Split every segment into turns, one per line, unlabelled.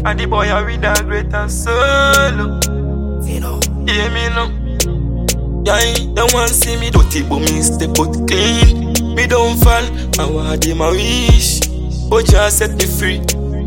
And the boy are with a greater soul. Hear me now. Yeah, they want see me dirty, but me step out clean. Me don't fall, I want them a wish, but just set me free.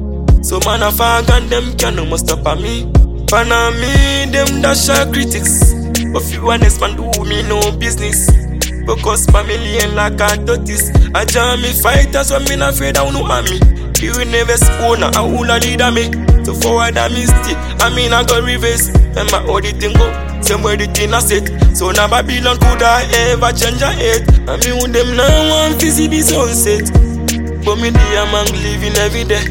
So man a fag and them can no more stop at me. Fan on me, them dash are critics. But if you honest man do me no business. Focus family and like a tortoise. I jam me fighters, so me not afraid I no army. You will never spoon, I will leader me. So forward I mistake, I mean I go reverse. And my all the thing go, same way the thing I set. So now Babylon could I ever change a head. I mean with them now one to see the sunset. But me the man living every day.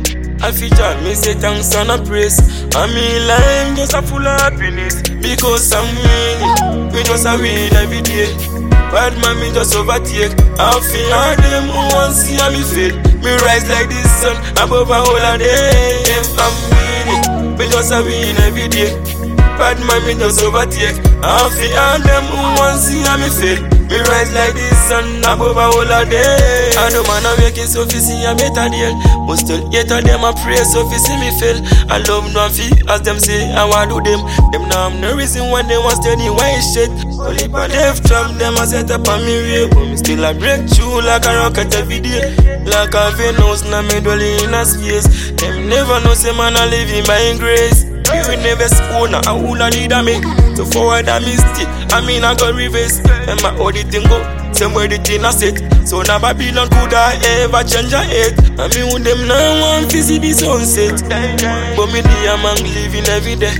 I feature me say thanks and a praise. I mean life just a full of happiness. Because I'm winning, we just a win every day. Bad man me just overtake. I feel all them who want see me fail. Me rise like the sun above a whole a day. I'm winning, me just a win every day. Bad man me just overtake. I feel all them who want see me fail. Me rise like the sun above a whole a day. I know man a making so fi see a better deal. But still yet a them a pray so fi see me fail. I love no fi as them say I want do them. Them now have no reason why they want steady white shit. Only for left trap them a set up on me way. But me still a break through like a rocket every day. Like a Venus na me dwelling in a space. Them never know say man a living by grace. You will never spoon, I will lead me. So forward I mistake, I mean I got reverse. And my all the thing go, same way the thing I set. So now Babylon could I ever change a head. I mean with them now one to see the sunset. But me the man living every day.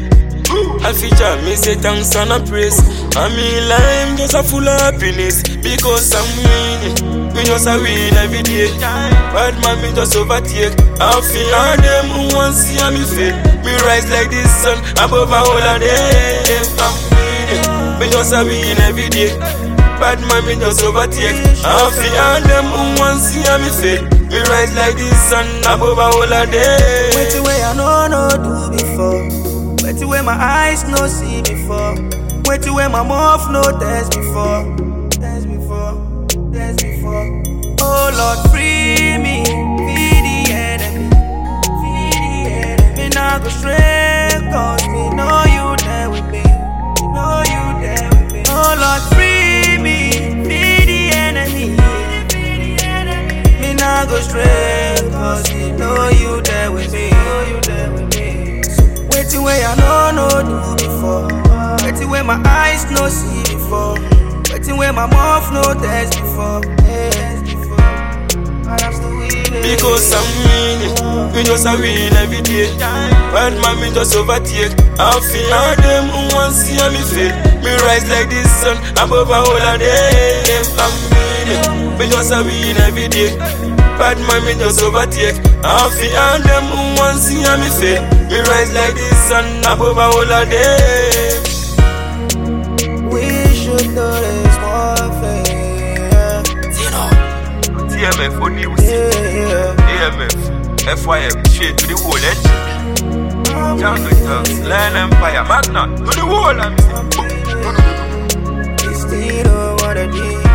I feature me say thanks and a praise. I mean life just a full of happiness. Because I'm winning, we just a win every day. Bad man me just overtake. I feel all them who want see me fail. Me rise like the sun above a whole a day. I'm winning, me just a win every day. Bad man me just overtake. I feel all them who want see me fail. Me rise like the sun above a whole a day.
Wait till way I no do before. Wait till way my eyes no see before. Wait till way my mouth no test before. Test before, test before. Oh Lord, free me, feed the enemy, feed the enemy. Me not go stray, cause me know you there with me, me know you there with me. Oh Lord, free me, feed the enemy, feed the enemy. Me not go stray, cause me know you there with me, know you there with me. Waiting where I no do before. Waiting where my eyes no see before. Waiting where my mouth no test before.
Because I'm winning, we just a win every day. Bad man me just overtake. I feel all them who want see me fail. Me rise like the sun above a whole a day. I'm winning, we just a win every day. Bad man me just overtake. I feel all them who want see me fail. Me rise like the sun above a whole a day.
We should do this more fair.
TMF on news. AMF, FYM, straight to the whole edge. Jungle Thugs, Lion Empire, Magna, to the whole.
We still don't wanna be.